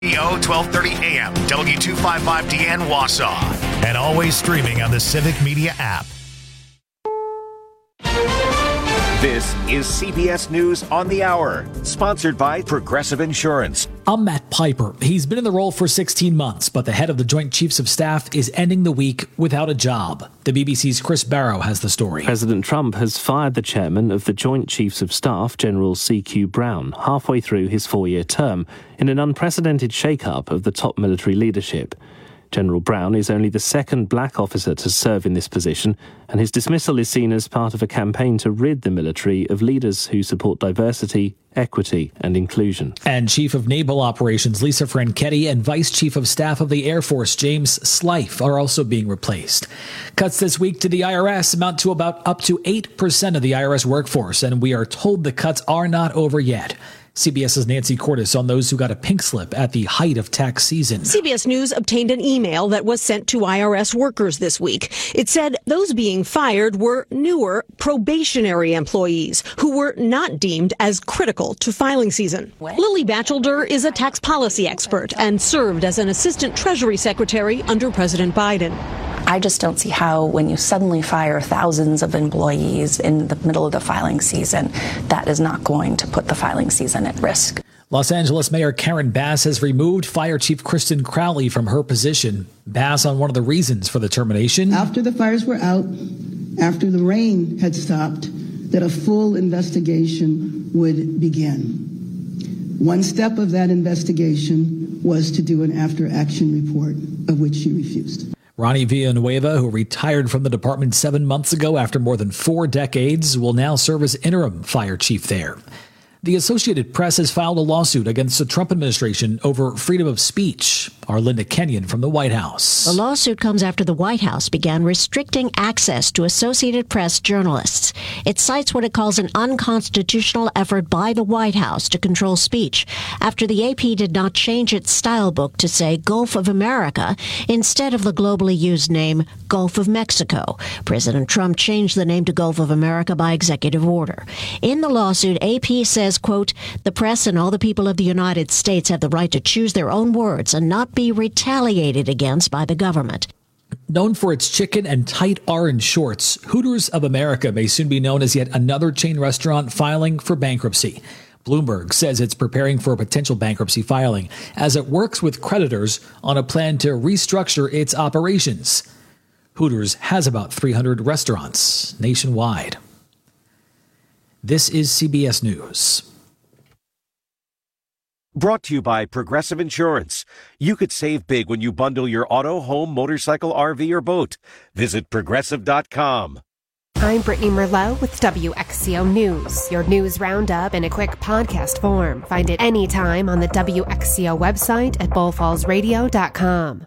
EO 1230 AM, W255DN Wausau, and always streaming on the Civic Media app. This is CBS News on the Hour, sponsored by Progressive Insurance. I'm Matt Piper. He's been in the role for 16 months, but the head of the Joint Chiefs of Staff is ending the week without a job. The BBC's Chris Barrow has the story. President Trump has fired the chairman of the Joint Chiefs of Staff, General C.Q. Brown, halfway through his 4-year term, in an unprecedented shake-up of the top military leadership. General Brown is only the second black officer to serve in this position, and his dismissal is seen as part of a campaign to rid the military of leaders who support diversity, equity, and inclusion. And Chief of Naval Operations Lisa Franchetti and Vice Chief of Staff of the Air Force James Slife are also being replaced. Cuts this week to the IRS amount to about up to 8% of the IRS workforce, and we are told the cuts are not over yet. CBS's Nancy Cordes on those who got a pink slip at the height of tax season. CBS News obtained an email that was sent to IRS workers this week. It said those being fired were newer probationary employees who were not deemed as critical to filing season. Lily Batchelder is a tax policy expert and served as an assistant Treasury Secretary under President Biden. I just don't see how, when you suddenly fire thousands of employees in the middle of the filing season, that is not going to put the filing season at risk. Los Angeles Mayor Karen Bass has removed Fire Chief Kristen Crowley from her position. Bass on one of the reasons for the termination. After the fires were out, after the rain had stopped, that a full investigation would begin. One step of that investigation was to do an after-action report, of which she refused. Ronnie Villanueva, who retired from the department 7 months ago after more than 4 decades, will now serve as interim fire chief there. The Associated Press has filed a lawsuit against the Trump administration over freedom of speech. Our Linda Kenyon from the White House. The lawsuit comes after the White House began restricting access to Associated Press journalists. It cites what it calls an unconstitutional effort by the White House to control speech after the AP did not change its style book to say Gulf of America instead of the globally used name Gulf of Mexico. President Trump changed the name to Gulf of America by executive order. In the lawsuit, AP says, quote, the press and all the people of the United States have the right to choose their own words and not be retaliated against by the government. Known for its chicken and tight orange shorts, Hooters of America may soon be known as yet another chain restaurant filing for bankruptcy. Bloomberg says it's preparing for a potential bankruptcy filing as it works with creditors on a plan to restructure its operations. Hooters has about 300 restaurants nationwide. This is CBS News. Brought to you by Progressive Insurance. You could save big when you bundle your auto, home, motorcycle, RV, or boat. Visit Progressive.com. I'm Brittany Merlot with WXCO News. Your news roundup in a quick podcast form. Find it anytime on the WXCO website at bullfallsradio.com.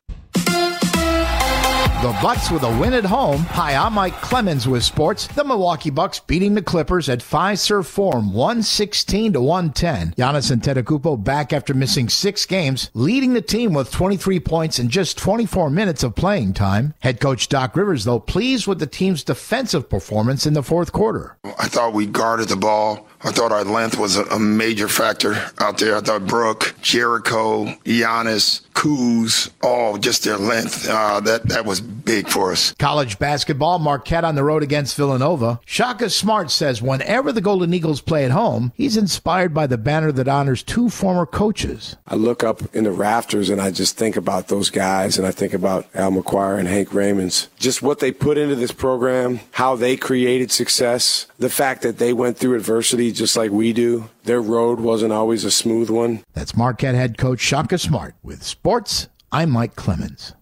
The Bucks with a win at home. Hi, I'm Mike Clemens with sports. The Milwaukee Bucks beating the Clippers at Fiserv Forum 116-110. Giannis Antetokounmpo back after missing 6 games, leading the team with 23 points in just 24 minutes of playing time. Head coach Doc Rivers, though, pleased with the team's defensive performance in the fourth quarter. I thought we guarded the ball. I thought our length was a major factor out there. I thought Brooke, Jericho, Giannis, Kuz, all just their length. That was big for us. College basketball, Marquette on the road against Villanova. Shaka Smart says whenever the Golden Eagles play at home, he's inspired by the banner that honors 2 former coaches. I look up in the rafters and I just think about those guys, and I think about Al McGuire and Hank Raymonds. Just what they put into this program, how they created success, the fact that they went through adversity just like we do. Their road wasn't always a smooth one. That's Marquette head coach Shaka Smart. With sports, I'm Mike Clemens.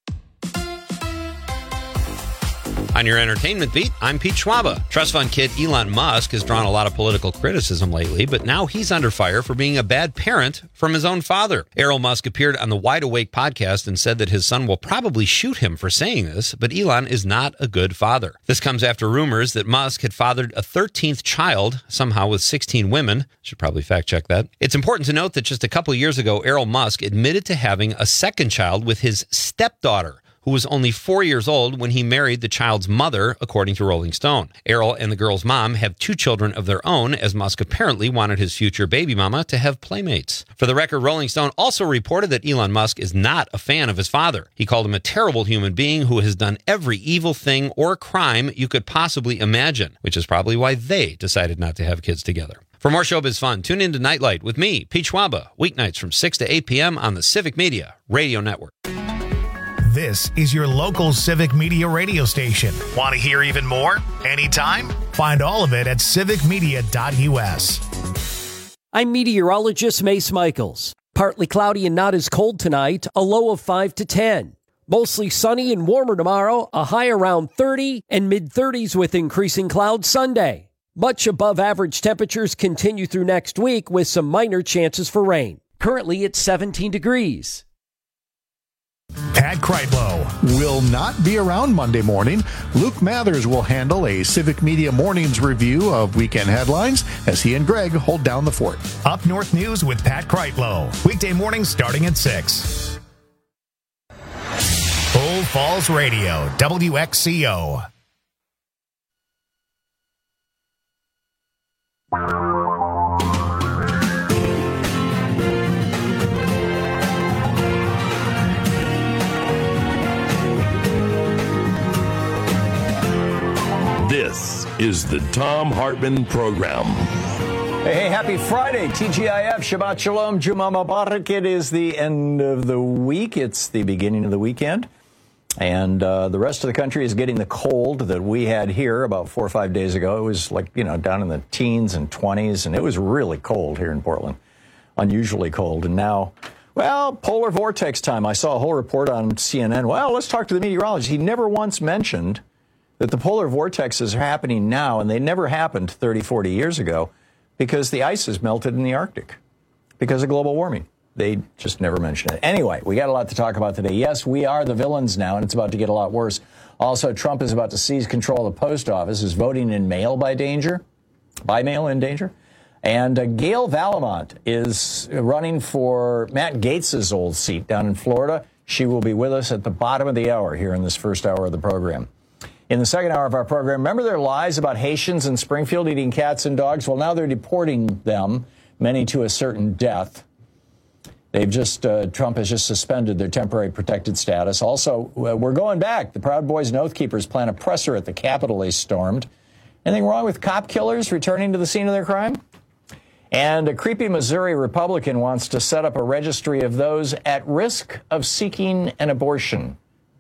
On your entertainment beat, I'm Pete Schwaba. Trust fund kid Elon Musk has drawn a lot of political criticism lately, but now he's under fire for being a bad parent from his own father. Errol Musk appeared on the Wide Awake podcast and said that his son will probably shoot him for saying this, but Elon is not a good father. This comes after rumors that Musk had fathered a 13th child, somehow with 16 women. Should probably fact check that. It's important to note that just a couple years ago, Errol Musk admitted to having a second child with his stepdaughter, who was only 4 years old when he married the child's mother, according to Rolling Stone. Errol and the girl's mom have 2 children of their own, as Musk apparently wanted his future baby mama to have playmates. For the record, Rolling Stone also reported that Elon Musk is not a fan of his father. He called him a terrible human being who has done every evil thing or crime you could possibly imagine, which is probably why they decided not to have kids together. For more showbiz fun, tune in to Nightlight with me, Pete Schwaba, weeknights from 6 to 8 p.m. on the Civic Media Radio Network. This is your local Civic Media radio station. Want to hear even more? Anytime? Find all of it at civicmedia.us. I'm meteorologist Mace Michaels. Partly cloudy and not as cold tonight, a low of 5 to 10. Mostly sunny and warmer tomorrow, a high around 30 and mid-30s with increasing clouds Sunday. Much above average temperatures continue through next week with some minor chances for rain. Currently it's 17 degrees. Pat Kreitlow will not be around Monday morning. Luke Mathers will handle a Civic Media Mornings review of weekend headlines as he and Greg hold down the fort. Up North News with Pat Kreitlow. Weekday mornings starting at 6. Bull Falls Radio, WXCO. This is the Thom Hartmann Program. Hey, happy Friday, TGIF, Shabbat Shalom, Juma Mubarak. It is the end of the week. It's the beginning of the weekend. And the rest of the country is getting the cold that we had here about 4 or 5 days ago. It was like, down in the teens and 20s, and it was really cold here in Portland, unusually cold. And now, polar vortex time. I saw a whole report on CNN. Well, let's talk to the meteorologist. He never once mentioned that the polar vortexes are happening now, and they never happened 30, 40 years ago because the ice has melted in the Arctic because of global warming. They just never mention it. Anyway, we got a lot to talk about today. Yes, we are the villains now, and it's about to get a lot worse. Also, Trump is about to seize control of the post office. Is voting in mail by mail in danger? And Gail Valamont is running for Matt Gaetz's old seat down in Florida. She will be with us at the bottom of the hour here in this first hour of the program. In the second hour of our program, remember their lies about Haitians in Springfield eating cats and dogs? Well, now they're deporting them, many to a certain death. Trump has just suspended their temporary protected status. Also, we're going back. The Proud Boys and Oath Keepers plan a presser at the Capitol they stormed. Anything wrong with cop killers returning to the scene of their crime? And a creepy Missouri Republican wants to set up a registry of those at risk of seeking an abortion.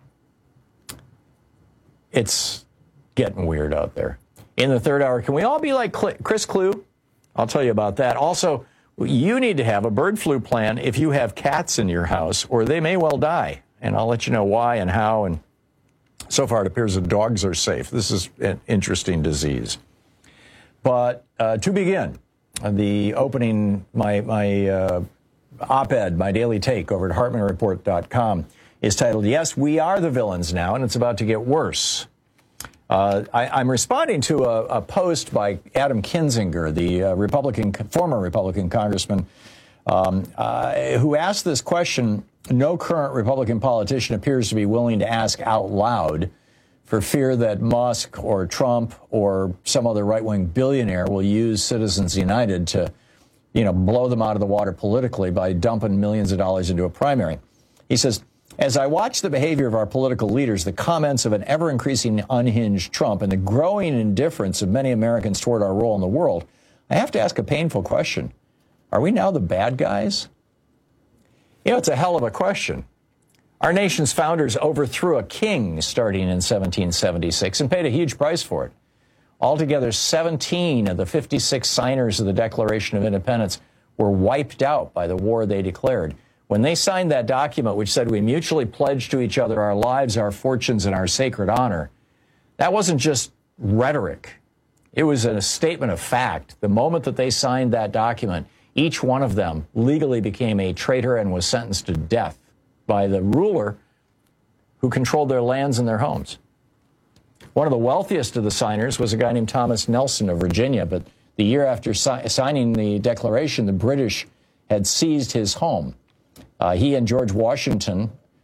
It's getting weird out there. In the third hour, can we all be like Chris Clue? I'll tell you about that. Also, you need to have a bird flu plan if you have cats in your house, or they may well die. And I'll let you know why and how. And so far, it appears that dogs are safe. This is an interesting disease. But to begin, the opening, my op-ed, my daily take over at HartmannReport.com is titled, Yes, We Are the Villains Now, and it's about to get worse. I'm responding to a post by Adam Kinzinger, the former Republican congressman, who asked this question no current Republican politician appears to be willing to ask out loud for fear that Musk or Trump or some other right-wing billionaire will use Citizens United to, blow them out of the water politically by dumping millions of dollars into a primary. He says, as I watch the behavior of our political leaders, the comments of an ever-increasing unhinged Trump, and the growing indifference of many Americans toward our role in the world, I have to ask a painful question. Are we now the bad guys? It's a hell of a question. Our nation's founders overthrew a king starting in 1776 and paid a huge price for it. Altogether, 17 of the 56 signers of the Declaration of Independence were wiped out by the war they declared. When they signed that document, which said we mutually pledge to each other our lives, our fortunes, and our sacred honor, that wasn't just rhetoric. It was a statement of fact. The moment that they signed that document, each one of them legally became a traitor and was sentenced to death by the ruler who controlled their lands and their homes. One of the wealthiest of the signers was a guy named Thomas Nelson of Virginia, but the year after signing the Declaration, the British had seized his home. He and George Washington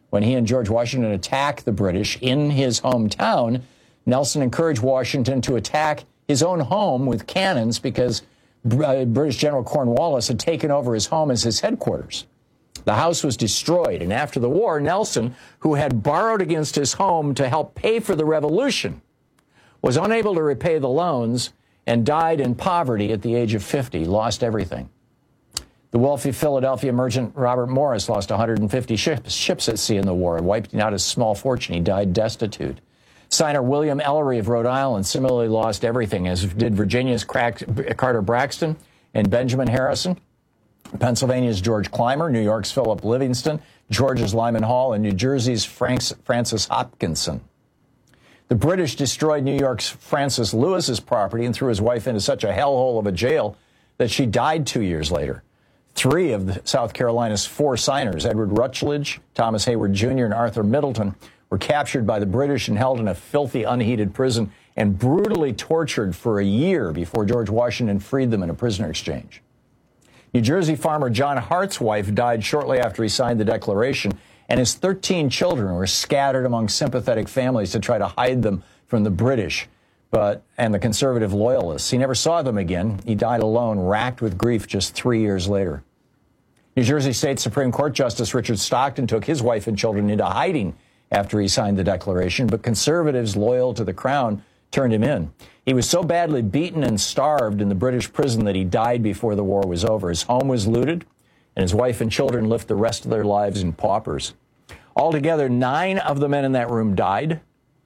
When he and George Washington attacked the British in his hometown, Nelson encouraged Washington to attack his own home with cannons because British General Cornwallis had taken over his home as his headquarters. The house was destroyed, and after the war, Nelson, who had borrowed against his home to help pay for the revolution, was unable to repay the loans and died in poverty at the age of 50, lost everything. The wealthy Philadelphia merchant Robert Morris lost 150 ships at sea in the war, wiping out his small fortune. He died destitute. Signer William Ellery of Rhode Island similarly lost everything, as did Virginia's Carter Braxton and Benjamin Harrison, Pennsylvania's George Clymer, New York's Philip Livingston, Georgia's Lyman Hall, and New Jersey's Francis Hopkinson. The British destroyed New York's Francis Lewis's property and threw his wife into such a hellhole of a jail that she died 2 years later. 3 of South Carolina's 4 signers, Edward Rutledge, Thomas Hayward Jr., and Arthur Middleton, were captured by the British and held in a filthy, unheated prison and brutally tortured for a year before George Washington freed them in a prisoner exchange. New Jersey farmer John Hart's wife died shortly after he signed the Declaration, and his 13 children were scattered among sympathetic families to try to hide them from the British and the conservative loyalists. He never saw them again. He died alone, racked with grief just 3 years later. New Jersey State Supreme Court Justice Richard Stockton took his wife and children into hiding after he signed the Declaration, but conservatives loyal to the Crown turned him in. He was so badly beaten and starved in the British prison that he died before the war was over. His home was looted, and his wife and children lived the rest of their lives in paupers. Altogether, 9 of the men in that room died.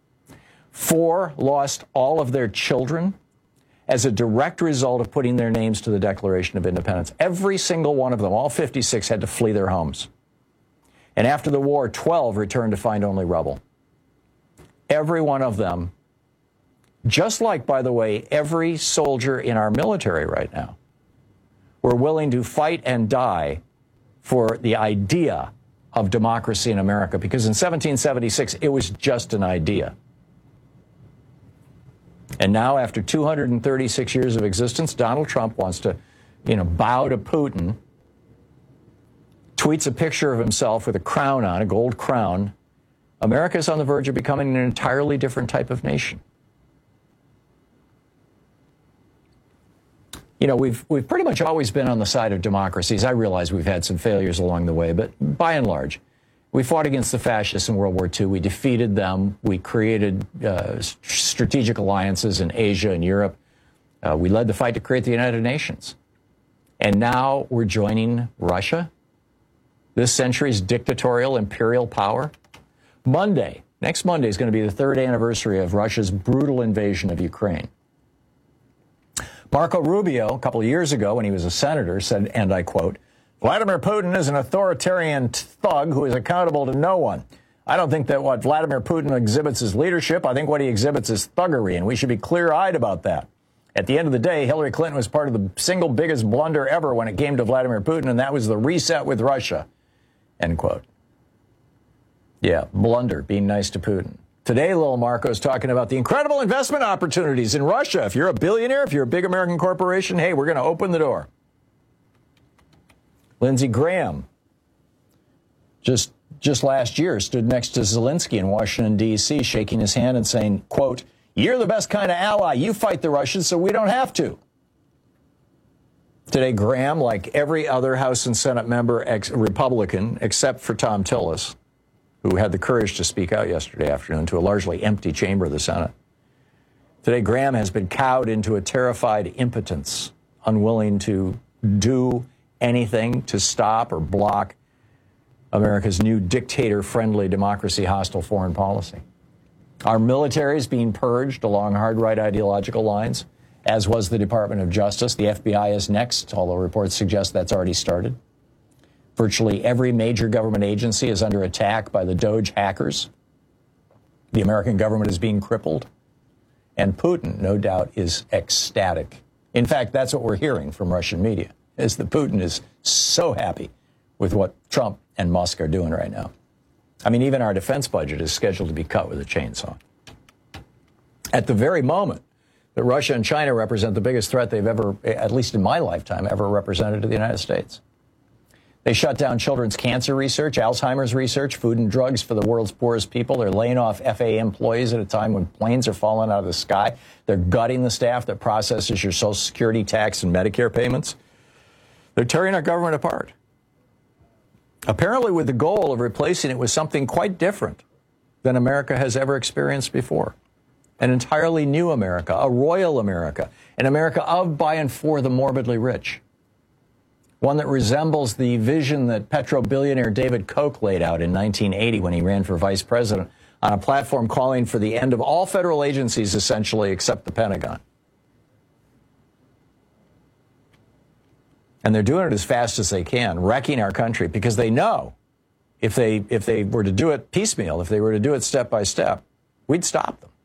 4 lost all of their children as a direct result of putting their names to the Declaration of Independence. Every single one of them, all 56, had to flee their homes. And after the war, 12 returned to find only rubble. Every one of them, just like, by the way, every soldier in our military right now, were willing to fight and die for the idea of democracy in America, because in 1776, it was just an idea. And now, after 236 years of existence, Donald Trump wants to, bow to Putin, tweets a picture of himself with a crown on, a gold crown. America's on the verge of becoming an entirely different type of nation. We've pretty much always been on the side of democracies. I realize we've had some failures along the way, but by and large, we fought against the fascists in World War II. We defeated them. We created strategic alliances in Asia and Europe. We led the fight to create the United Nations. And now we're joining Russia, this century's dictatorial imperial power. Next Monday is going to be the 3rd anniversary of Russia's brutal invasion of Ukraine. Marco Rubio, a couple of years ago when he was a senator, said, and I quote, "Vladimir Putin is an authoritarian thug who is accountable to no one. I don't think that what Vladimir Putin exhibits is leadership. I think what he exhibits is thuggery, and we should be clear-eyed about that. At the end of the day, Hillary Clinton was part of the single biggest blunder ever when it came to Vladimir Putin, and that was the reset with Russia." End quote. Yeah, blunder, being nice to Putin. Today, Lil Marco is talking about the incredible investment opportunities in Russia. If you're a billionaire, if you're a big American corporation, hey, we're going to open the door. Lindsey Graham, just last year, stood next to Zelensky in Washington, D.C., shaking his hand and saying, quote, "You're the best kind of ally. You fight the Russians so we don't have to." Today, Graham, like every other House and Senate member, Republican, except for Tom Tillis, who had the courage to speak out yesterday afternoon to a largely empty chamber of the Senate. Today, Graham has been cowed into a terrified impotence, unwilling to do anything to stop or block America's new dictator-friendly, democracy-hostile foreign policy. Our military is being purged along hard-right ideological lines, as was the Department of Justice. The FBI is next, although reports suggest that's already started. Virtually every major government agency is under attack by the Doge hackers. The American government is being crippled. And Putin, no doubt, is ecstatic. In fact, that's what we're hearing from Russian media, is that Putin is so happy with what Trump and Musk are doing right now. I mean, even our defense budget is scheduled to be cut with a chainsaw. At the very moment that Russia and China represent the biggest threat they've ever, at least in my lifetime, ever represented to the United States. They shut down children's cancer research, Alzheimer's research, food and drugs for the world's poorest people. They're laying off FAA employees at a time when planes are falling out of the sky. They're gutting the staff that processes your Social Security, tax, and Medicare payments. They're tearing our government apart, apparently with the goal of replacing it with something quite different than America has ever experienced before. An entirely new America, a royal America, an America of, by, and for the morbidly rich. One that resembles the vision that petro-billionaire David Koch laid out in 1980 when he ran for vice president on a platform calling for the end of all federal agencies, essentially, except the Pentagon. And they're doing it as fast as they can, wrecking our country, because they know if they were to do it piecemeal, if they were to do it step by step, we'd stop them.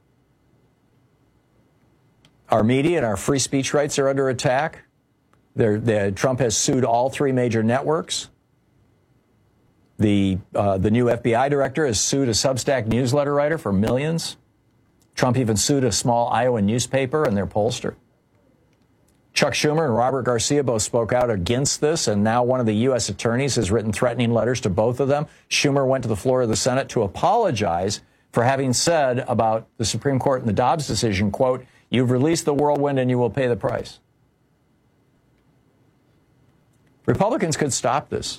Our media and our free speech rights are under attack. Trump has sued all three major networks. The new FBI director has sued a Substack newsletter writer for millions. Trump even sued a small Iowa newspaper and their pollster. Chuck Schumer and Robert Garcia both spoke out against this, and now one of the U.S. attorneys has written threatening letters to both of them. Schumer went to the floor of the Senate to apologize for having said about the Supreme Court in the Dobbs decision, quote, "You've released the whirlwind and you will pay the price." Republicans could stop this.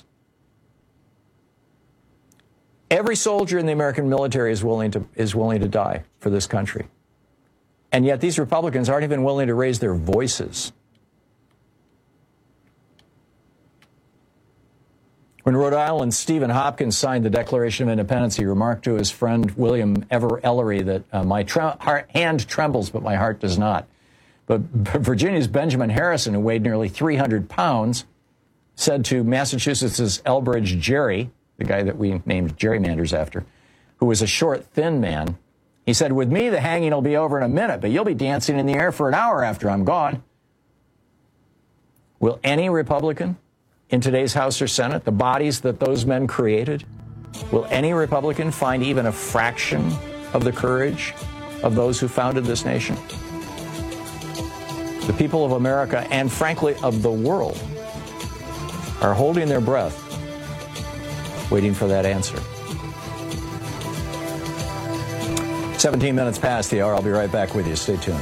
Every soldier in the American military is willing to die for this country. And yet these Republicans aren't even willing to raise their voices. When Rhode Island's Stephen Hopkins signed the Declaration of Independence, he remarked to his friend William Ever Ellery that my hand trembles, but my heart does not. But Virginia's Benjamin Harrison, who weighed nearly 300 pounds, said to Massachusetts' Elbridge Gerry, the guy that we named gerrymanders after, who was a short, thin man, he said, "With me, the hanging will be over in a minute, but you'll be dancing in the air for an hour after I'm gone." Will any Republican in today's House or Senate, the bodies that those men created, will any Republican find even a fraction of the courage of those who founded this nation? The people of America, and frankly of the world, are holding their breath, waiting for that answer. 17 minutes past the hour. I'll be right back with you. Stay tuned.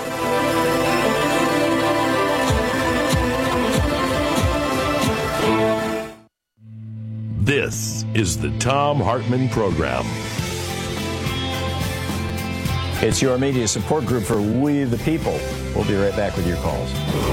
This is the Thom Hartmann Program. It's your media support group for We the People. We'll be right back with your calls.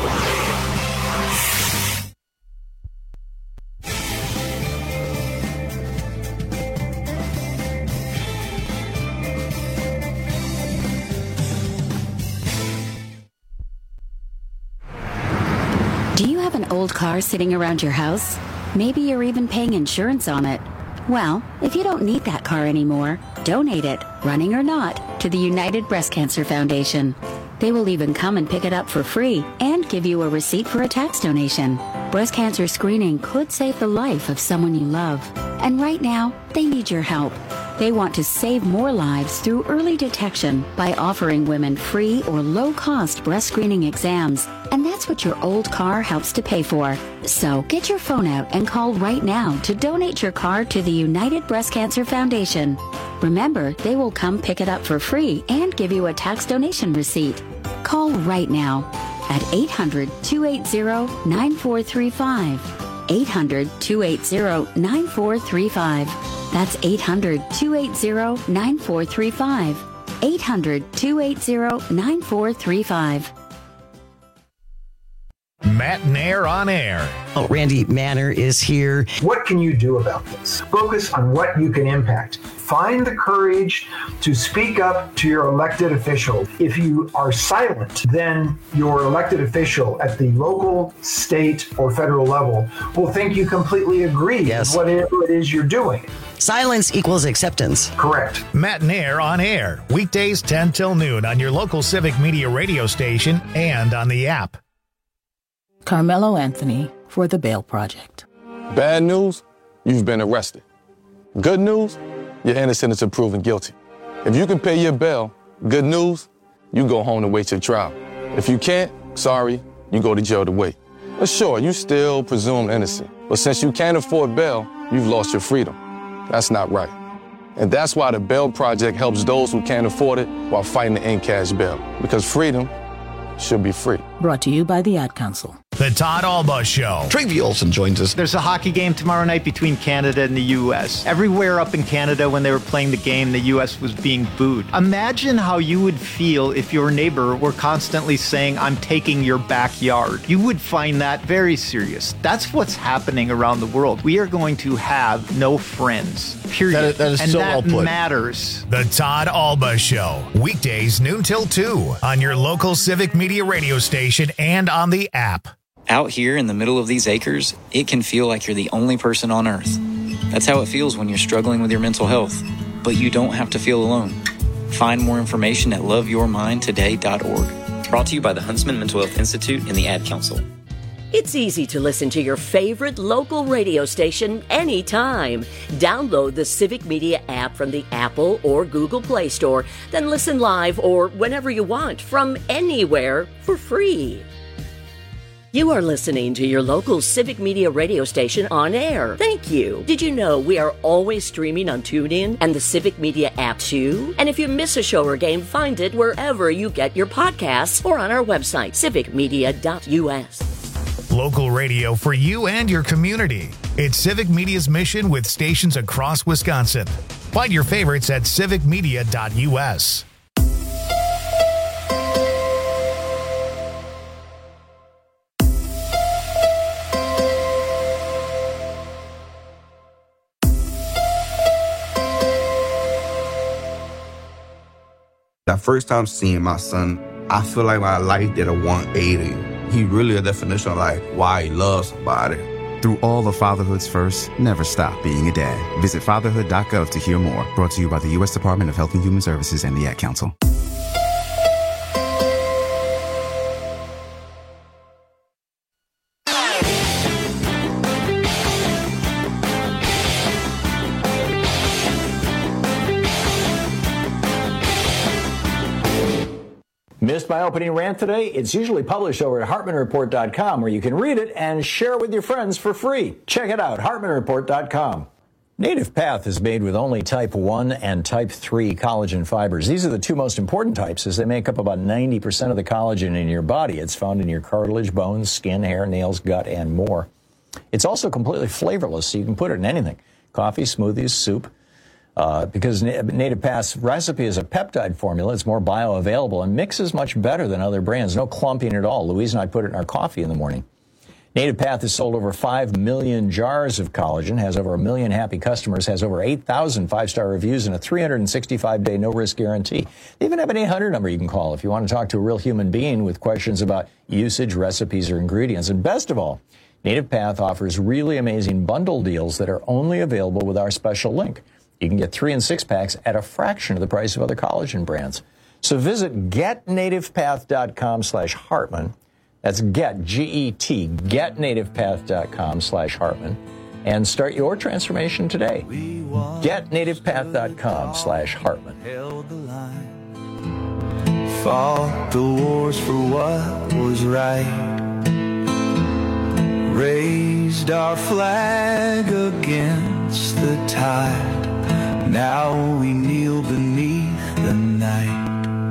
Do you have an old car sitting around your house? Maybe you're even paying insurance on it. Well, if you don't need that car anymore, donate it, running or not, to the United Breast Cancer Foundation. They will even come and pick it up for free and give you a receipt for a tax donation. Breast cancer screening could save the life of someone you love. And right now, they need your help. They want to save more lives through early detection by offering women free or low-cost breast screening exams. And that's what your old car helps to pay for. So get your phone out and call right now to donate your car to the United Breast Cancer Foundation. Remember, they will come pick it up for free and give you a tax donation receipt. Call right now at 800-280-9435. 800-280-9435. That's 800-280-9435. 800-280-9435. Matt Nair on air. Oh, Randy Manner is here. What can you do about this? Focus on what you can impact. Find the courage to speak up to your elected official. If you are silent, then your elected official at the local, state, or federal level will think you completely agree with whatever it is you're doing. Silence equals acceptance. Correct. Matt Nair on air. Weekdays 10 till noon on your local Civic Media radio station and on the app. Carmelo Anthony for the Bail Project. Bad news, you've been arrested. Good news, you're innocent until proven guilty. If you can pay your bail, good news, you go home to wait your trial. If you can't, sorry, you go to jail to wait. But sure, you still presumed innocent, But since you can't afford bail, you've lost your freedom. That's not right. And that's why the Bail Project helps those who can't afford it while fighting to end cash bail. Because freedom should be free. Brought to you by the Ad Council. The Todd Alba Show. Travi Olsen joins us. There's a hockey game tomorrow night between Canada and the U.S. Everywhere up in Canada when they were playing the game, the U.S. was being booed. Imagine how you would feel if your neighbor were constantly saying, I'm taking your backyard. You would find that very serious. That's what's happening around the world. We are going to have no friends, period. That is and so that well put. Matters. The Todd Alba Show. Weekdays noon till 2 on your local Civic Media radio station and on the app. Out here in the middle of these acres, it can feel like you're the only person on earth. That's how it feels when you're struggling with your mental health. But you don't have to feel alone. Find more information at loveyourmindtoday.org. Brought to you by the Huntsman Mental Health Institute and the Ad Council. It's easy to listen to your favorite local radio station anytime. Download the Civic Media app from the Apple or Google Play Store, then listen live or whenever you want from anywhere for free. You are listening to your local Civic Media radio station on air. Thank you. Did you know we are always streaming on TuneIn and the Civic Media app too? And if you miss a show or game, find it wherever you get your podcasts or on our website, civicmedia.us. Local radio for you and your community. It's Civic Media's mission with stations across Wisconsin. Find your favorites at civicmedia.us. That first time seeing my son, I feel like my life did a 180. He really a definition of like why he loves somebody. Through all of fatherhood's first, never stop being a dad. Visit fatherhood.gov to hear more. Brought to you by the U.S. Department of Health and Human Services and the Ad Council. Missed my opening rant today? It's usually published over at HartmanReport.com, where you can read it and share it with your friends for free. Check it out, HartmanReport.com. Native Path is made with only type 1 and type 3 collagen fibers. These are the two most important types, as they make up about 90% of the collagen in your body. It's found in your cartilage, bones, skin, hair, nails, gut, and more. It's also completely flavorless, so you can put it in anything. Coffee, smoothies, soup. Because Native Path's recipe is a peptide formula, it's more bioavailable and mixes much better than other brands. No clumping at all. Louise and I put it in our coffee in the morning. Native Path has sold over 5 million jars of collagen, has over 1 million happy customers, has over 8,000 five-star reviews, and a 365-day no-risk guarantee. They even have an 800 number you can call if you want to talk to a real human being with questions about usage, recipes, or ingredients. And best of all, Native Path offers really amazing bundle deals that are only available with our special link. You can get 3 and 6 packs at a fraction of the price of other collagen brands. So visit getnativepath.com/Hartman. That's G-E-T, getnativepath.com/Hartman. And start your transformation today. Getnativepath.com/Hartman. Fought the wars for what was right. Raised our flag against the tide. Now we kneel beneath the night.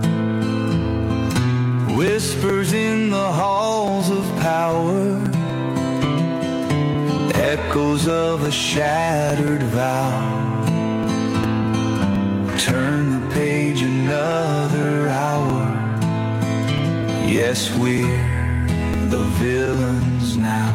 Whispers in the halls of power. Echoes of a shattered vow. Turn the page another hour. Yes, we're the villains now.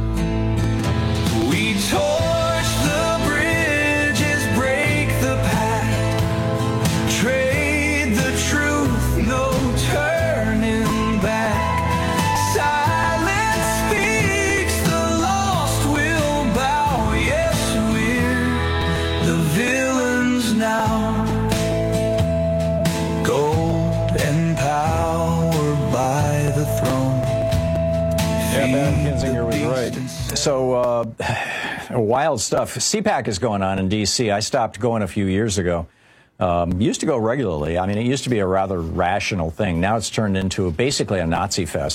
We torch the bridges, break the path, trade the truth, no turning back. Silence speaks, the lost will bow. Yes, we're the villains now. Gold and power by the throne. Yeah, Madam Kinzinger was right. So, wild stuff. CPAC is going on in D.C. I stopped going a few years ago. Used to go regularly. I mean, it used to be a rather rational thing. Now it's turned into basically a Nazi fest.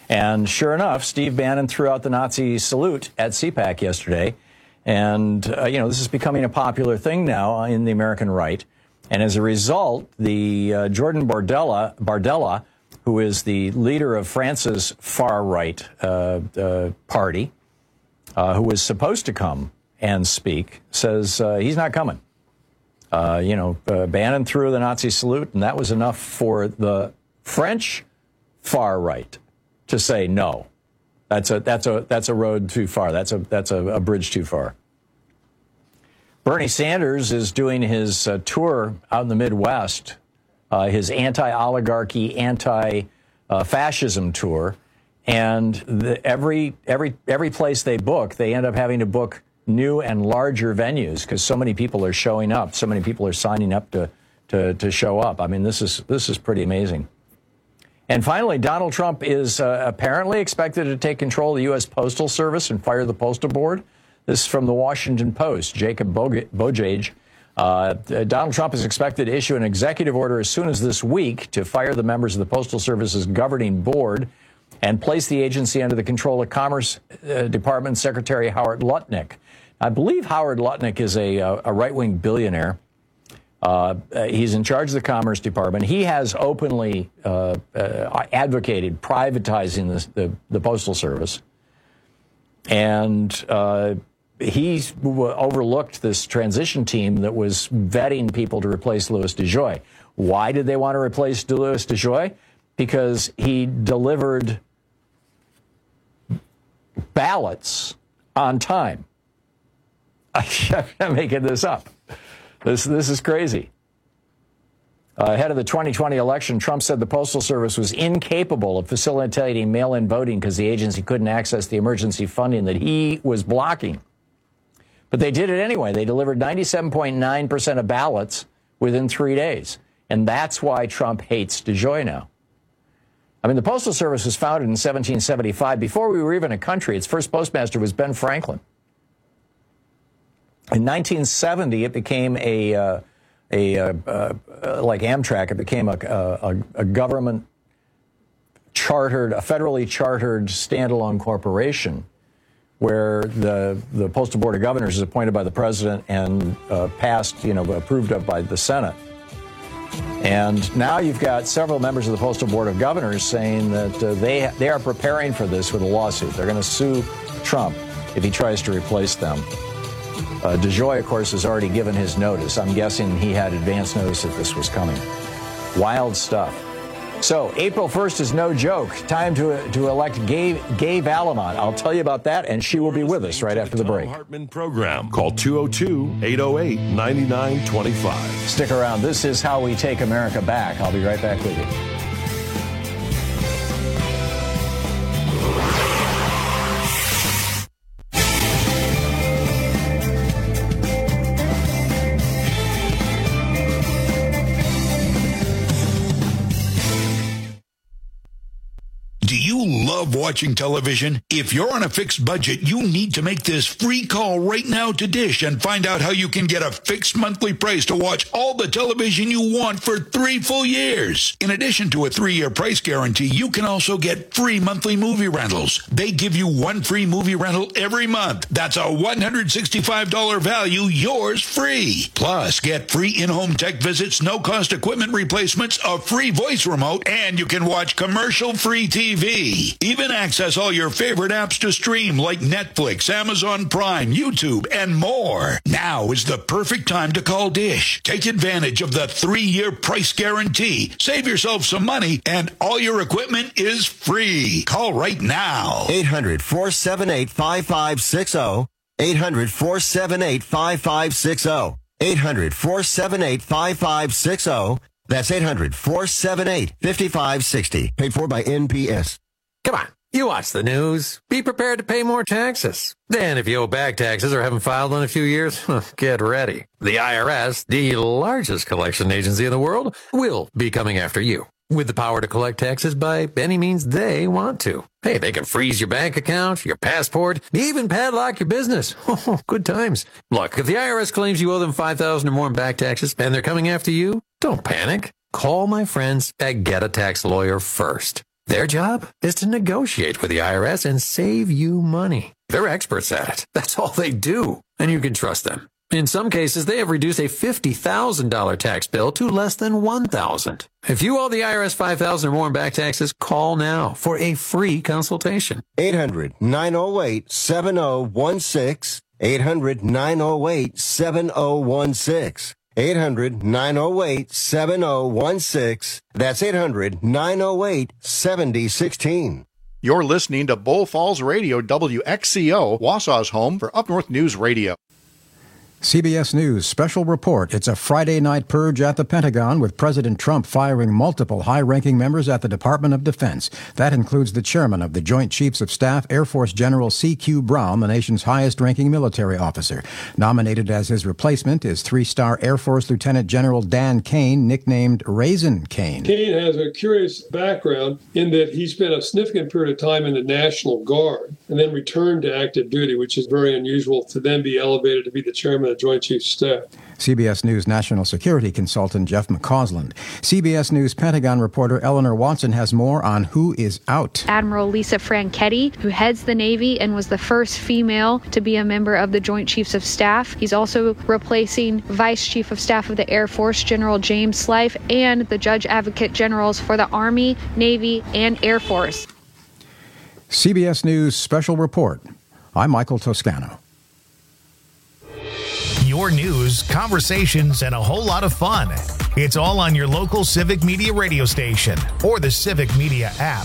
And sure enough, Steve Bannon threw out the Nazi salute at CPAC yesterday. And, this is becoming a popular thing now in the American right. And as a result, the Jordan Bardella, who is the leader of France's far-right party, who was supposed to come and speak, says he's not coming. Bannon threw the Nazi salute, and that was enough for the French far-right to say no. That's a road too far. That's a bridge too far. Bernie Sanders is doing his tour out in the Midwest, his anti-oligarchy, anti-fascism tour, and every place they book, they end up having to book new and larger venues because so many people are showing up, so many people are signing up to show up. I mean, this is pretty amazing. And finally, Donald Trump is apparently expected to take control of the U.S. Postal Service and fire the Postal Board. This is from the Washington Post. Jacob Bojage. Donald Trump is expected to issue an executive order as soon as this week to fire the members of the Postal Service's governing board and place the agency under the control of Commerce Department Secretary Howard Lutnick. I believe Howard Lutnick is a right-wing billionaire. He's in charge of the Commerce Department. He has openly advocated privatizing the Postal Service. And he's overlooked this transition team that was vetting people to replace Louis DeJoy. Why did they want to replace Louis DeJoy? Because he delivered ballots on time. I'm not making this up. This is crazy. Ahead of the 2020 election, Trump said the Postal Service was incapable of facilitating mail-in voting because the agency couldn't access the emergency funding that he was blocking. But they did it anyway. They delivered 97.9% of ballots within 3 days. And that's why Trump hates DeJoy now. I mean, the Postal Service was founded in 1775. Before we were even a country, its first postmaster was Ben Franklin. In 1970, it became like Amtrak, it became a government chartered, a federally chartered standalone corporation where the Postal Board of Governors is appointed by the president and passed, approved of by the Senate. And now you've got several members of the Postal Board of Governors saying that they are preparing for this with a lawsuit. They're going to sue Trump if he tries to replace them. DeJoy, of course, has already given his notice. I'm guessing he had advance notice that this was coming. Wild stuff. So, April 1st is no joke. Time to elect Gay Vallimont. I'll tell you about that, and she will be with us right after the break. Thom Hartmann program. Call 202-808-9925. Stick around. This is how we take America back. I'll be right back with you. Love watching television? If you're on a fixed budget, you need to make this free call right now to Dish and find out how you can get a fixed monthly price to watch all the television you want for 3 full years. In addition to a 3-year price guarantee, you can also get free monthly movie rentals. They give you 1 free movie rental every month. That's a $165 value, yours free. Plus, get free in-home tech visits, no-cost equipment replacements, a free voice remote, and you can watch commercial-free TV. Even access all your favorite apps to stream like Netflix, Amazon Prime, YouTube, and more. Now is the perfect time to call Dish. Take advantage of the 3-year price guarantee. Save yourself some money, and all your equipment is free. Call right now. 800-478-5560. 800-478-5560. 800-478-5560. That's 800-478-5560. Paid for by NPS. Come on, you watch the news. Be prepared to pay more taxes. Then if you owe back taxes or haven't filed in a few years, get ready. The IRS, the largest collection agency in the world, will be coming after you with the power to collect taxes by any means they want to. Hey, they can freeze your bank account, your passport, even padlock your business. Good times. Look, if the IRS claims you owe them $5,000 or more in back taxes and they're coming after you, don't panic. Call my friends at Get a Tax Lawyer first. Their job is to negotiate with the IRS and save you money. They're experts at it. That's all they do, and you can trust them. In some cases, they have reduced a $50,000 tax bill to less than $1,000. If you owe the IRS $5,000 or more in back taxes, call now for a free consultation. 800-908-7016. 800-908-7016. 800-908-7016. That's 800-908-7016. You're listening to Bull Falls Radio, WXCO, Wausau's home for Up North News Radio. CBS News special report. It's a Friday night purge at the Pentagon with President Trump firing multiple high-ranking members at the Department of Defense. That includes the chairman of the Joint Chiefs of Staff, Air Force General C.Q. Brown, the nation's highest-ranking military officer. Nominated as his replacement is three-star Air Force Lieutenant General Dan Kane, nicknamed Raisin Kane. Kane has a curious background in that he spent a significant period of time in the National Guard and then returned to active duty, which is very unusual to then be elevated to be the chairman of the Joint Chiefs of Staff. CBS News national security consultant Jeff McCausland. CBS News Pentagon reporter Eleanor Watson has more on who is out. Admiral Lisa Franchetti, who heads the Navy and was the first female to be a member of the Joint Chiefs of Staff. He's also replacing Vice Chief of Staff of the Air Force, General James Slife, and the Judge Advocate Generals for the Army, Navy, and Air Force. CBS News special report. I'm Michael Toscano. Your news, conversations, and a whole lot of fun. It's all on your local Civic Media radio station or the Civic Media app.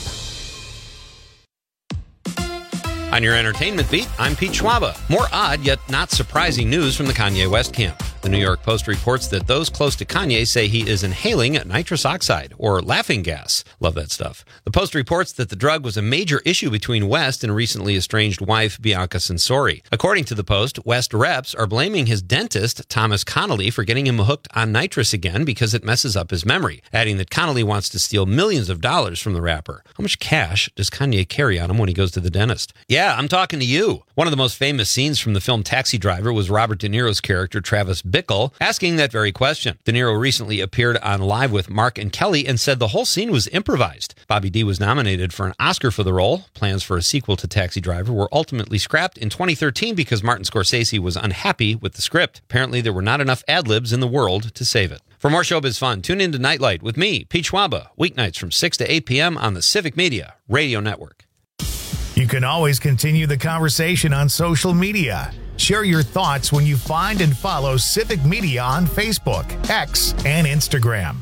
On your entertainment beat, I'm Pete Schwaba. More odd yet not surprising news from the Kanye West camp. The New York Post reports that those close to Kanye say he is inhaling nitrous oxide, or laughing gas. Love that stuff. The Post reports that the drug was a major issue between West and recently estranged wife Bianca Censori. According to the Post, West reps are blaming his dentist, Thomas Connolly, for getting him hooked on nitrous again because it messes up his memory, adding that Connolly wants to steal millions of dollars from the rapper. How much cash does Kanye carry on him when he goes to the dentist? Yeah, I'm talking to you. One of the most famous scenes from the film Taxi Driver was Robert De Niro's character, Travis Bickle, asking that very question. De Niro recently appeared on Live with Mark and Kelly and said the whole scene was improvised. Bobby D was nominated for an Oscar for the role. Plans for a sequel to Taxi Driver were ultimately scrapped in 2013 because Martin Scorsese was unhappy with the script. Apparently, there were not enough ad-libs in the world to save it. For more showbiz fun, tune in to Nightlight with me, Pete Schwaba, weeknights from 6 to 8 p.m. on the Civic Media Radio Network. You can always continue the conversation on social media. Share your thoughts when you find and follow Civic Media on Facebook, X, and Instagram.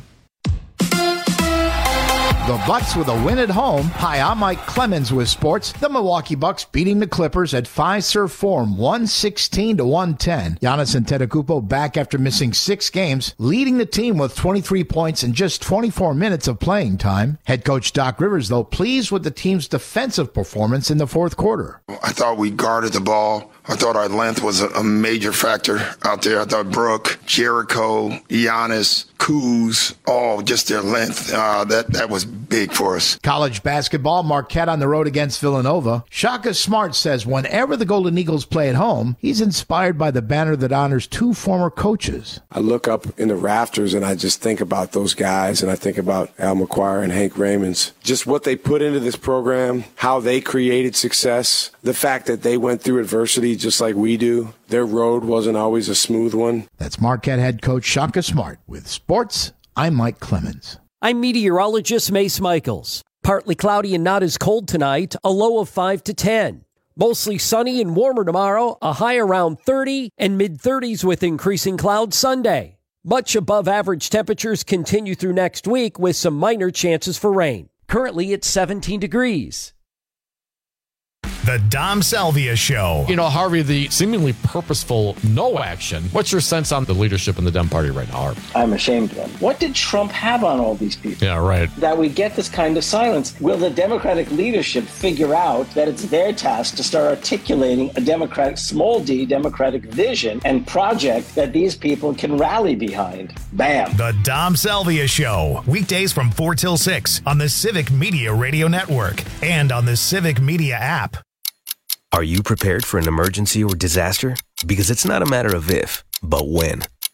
The Bucks with a win at home. Hi, I'm Mike Clemens with sports. The Milwaukee Bucks beating the Clippers at Fiserv Forum 116-110. Giannis Antetokounmpo back after missing 6 games, leading the team with 23 points in just 24 minutes of playing time. Head coach Doc Rivers, though, pleased with the team's defensive performance in the fourth quarter. I thought we guarded the ball. I thought our length was a major factor out there. I thought Brooke, Jericho, Giannis, Kuz, all just their length. That was big for us. College basketball, Marquette on the road against Villanova. Shaka Smart says whenever the Golden Eagles play at home, he's inspired by the banner that honors 2 former coaches. I look up in the rafters and I just think about those guys, and I think about Al McGuire and Hank Raymonds. Just what they put into this program, how they created success, the fact that they went through adversity just like we do. Their road wasn't always a smooth one. That's Marquette head coach Shaka Smart. With sports, I'm Mike Clemens. I'm meteorologist Mace Michaels. Partly cloudy and not as cold tonight, a low of 5 to 10. Mostly sunny and warmer tomorrow, a high around 30 and mid-30s with increasing clouds Sunday. Much above average temperatures continue through next week with some minor chances for rain. Currently it's 17 degrees. The Dom Salvia Show. You know, Harvey, the seemingly purposeful no action. What's your sense on the leadership in the Dem Party right now, Harvey? I'm ashamed of them. What did Trump have on all these people? Yeah, right. That we get this kind of silence. Will the Democratic leadership figure out that it's their task to start articulating a Democratic, small d, Democratic vision and project that these people can rally behind? Bam. The Dom Salvia Show. Weekdays from 4 till 6 on the Civic Media Radio Network and on the Civic Media app. Are you prepared for an emergency or disaster? Because it's not a matter of if, but when.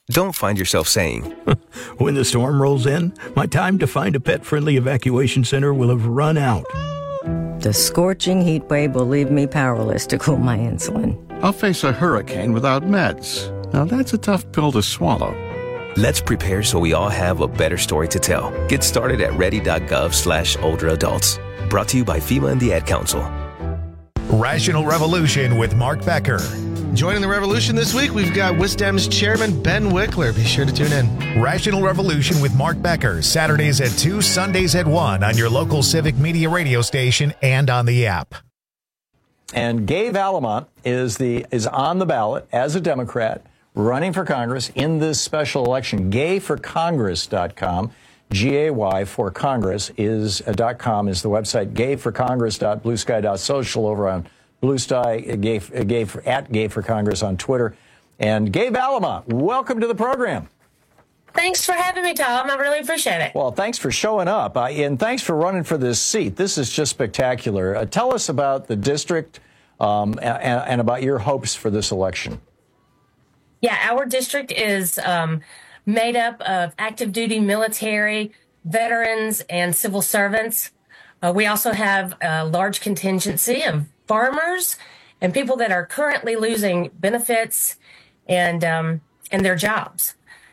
don't find yourself saying, when the storm rolls in, my time to find a pet-friendly evacuation center will have run out. The scorching heat wave will leave me powerless to cool my insulin. I'll face a hurricane without meds. Now that's a tough pill to swallow. Let's prepare so we all have a better story to tell. Get started at ready.gov/older adults. Brought to you by FEMA and the Ad Council. Rational Revolution with Mark Becker. Joining the revolution this week, we've got WisDem's chairman, Ben Wickler. Be sure to tune in. Rational Revolution with Mark Becker, Saturdays at 2, Sundays at 1 on your local Civic Media radio station and on the app. And Gay Vallimont is on the ballot as a Democrat running for Congress in this special election. Gayforcongress.com. GAY for Congress is .com is the website. Gayforcongress.bluesky.social over on Blue Sky, at Gay for Congress on Twitter. And Gay Vallimont, welcome to the program. Thanks for having me, Tom. I really appreciate it. Well, thanks for showing up, and thanks for running for this seat. This is just spectacular. Tell us about the district and about your hopes for this election. Yeah, our district is made up of active duty military, veterans, and civil servants. We also have a large contingency of farmers and people that are currently losing benefits and their jobs.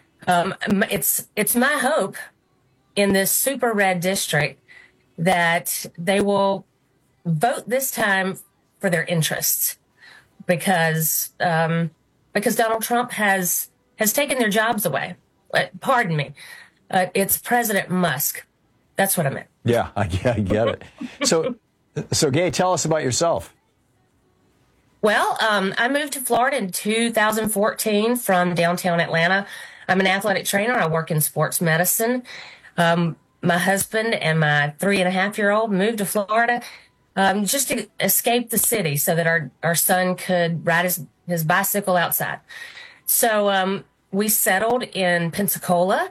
It's my hope in this super red district that they will vote this time for their interests, because Donald Trump has taken their jobs away. Pardon me. It's President Musk. That's what I meant. Yeah, I get it. So, Gay, tell us about yourself. Well, I moved to Florida in 2014 from downtown Atlanta. I'm an athletic trainer. I work in sports medicine. My husband and my 3.5-year-old moved to Florida just to escape the city so that our son could ride his bicycle outside. So we settled in Pensacola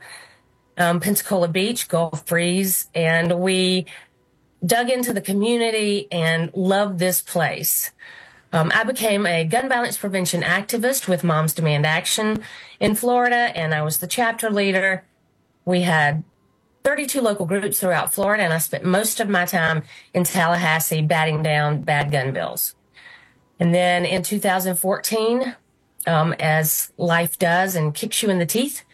Beach, Gulf Breeze, and we dug into the community and loved this place. I became a gun violence prevention activist with Moms Demand Action in Florida, and I was the chapter leader. We had 32 local groups throughout Florida, and I spent most of my time in Tallahassee batting down bad gun bills. And then in 2014, as life does and kicks you in the teeth,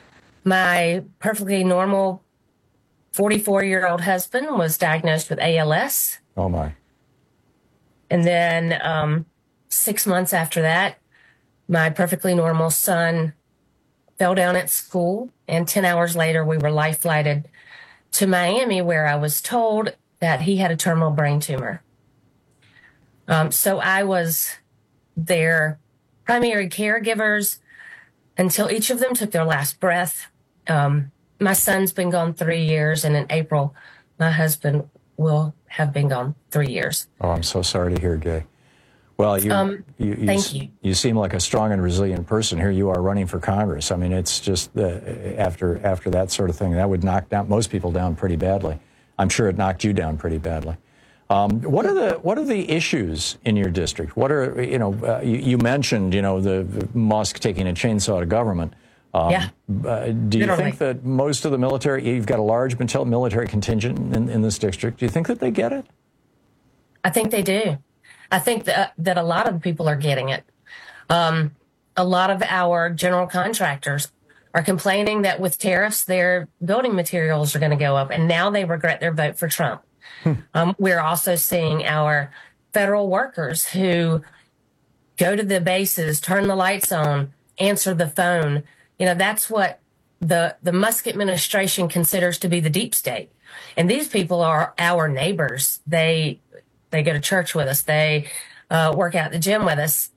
my perfectly normal 44-year-old husband was diagnosed with ALS. Oh, my. And then 6 months after that, my perfectly normal son fell down at school. And 10 hours later, we were life-flighted to Miami, where I was told that he had a terminal brain tumor. So I was their primary caregivers until each of them took their last breath. My son's been gone 3 years, and in April, my husband will have been gone 3 years. Oh, I'm so sorry to hear, Gay. Well, thank you. You seem like a strong and resilient person. Here you are running for Congress. I mean, it's just after that sort of thing, that would knock down most people down pretty badly. I'm sure it knocked you down pretty badly. What are the issues in your district? What are you mentioned the Musk taking a chainsaw to government. Yeah. Do you think that most of the military, you've got a large military contingent in this district, do you think that they get it? I think they do. I think that a lot of the people are getting it. A lot of our general contractors are complaining that with tariffs, their building materials are going to go up, and now they regret their vote for Trump. We're also seeing our federal workers who go to the bases, turn the lights on, answer the phone. That's what the Musk administration considers to be the deep state. And these people are our neighbors. They go to church with us. They work out at the gym with us.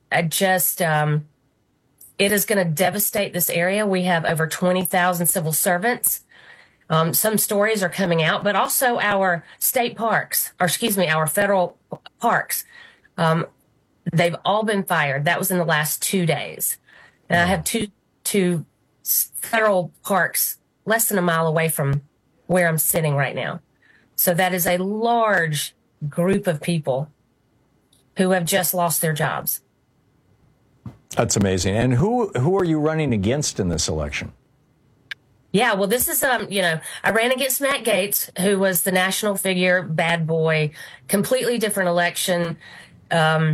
It is going to devastate this area. We have over 20,000 civil servants. Some stories are coming out, but also our state parks, our federal parks. They've all been fired. That was in the last 2 days. And I have two federal parks less than a mile away from where I'm sitting right now. So that is a large group of people who have just lost their jobs. That's amazing. And who are you running against in this election? Yeah, well, this is, I ran against Matt Gaetz, who was the national figure, bad boy, completely different election. And